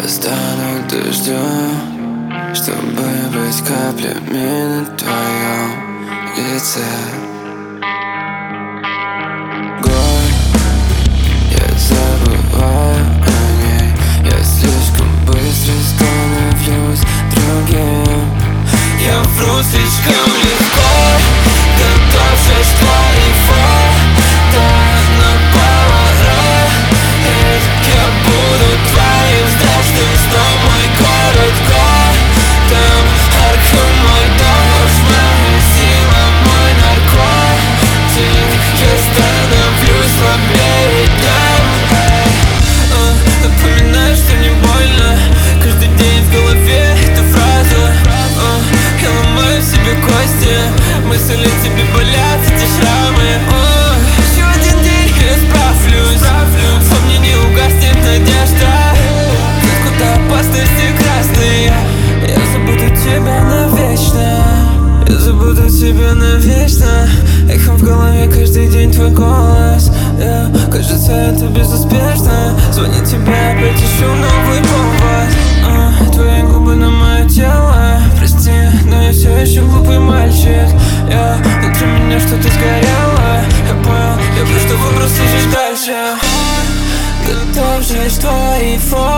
стану дождем, чтобы быть каплями на твоем лице. Горь, я забываю о ней. Я слишком быстро становлюсь другим. Я вру слишком легко, готовшись к твоей фото на поворот. Я буду твоим страшным сном. Мой город Готэм, Аркхем, мой дождь, моя сила, мой наркотик. Я становлюсь слабее днем. Напоминаю, что не больно. Каждый день в голове эта фраза. Я ломаю себе кости, мысли тебе болят эти шрамы. Еще один день я справлюсь. Во мне не угаснет надежда. Тут куда опасности красные. Я забуду тебя навечно. Я забуду тебя навечно. Эхом в голове каждый день твой голос. Кажется, это безуспешно. Звонит тебе, опять ищу новый повод. Твои губы на мое тело. Прости, но я все еще глупый мальчик. Внутри меня что-то сгорело. Я понял, я просто выбрал, слышишь дальше. Готов жечь твои фото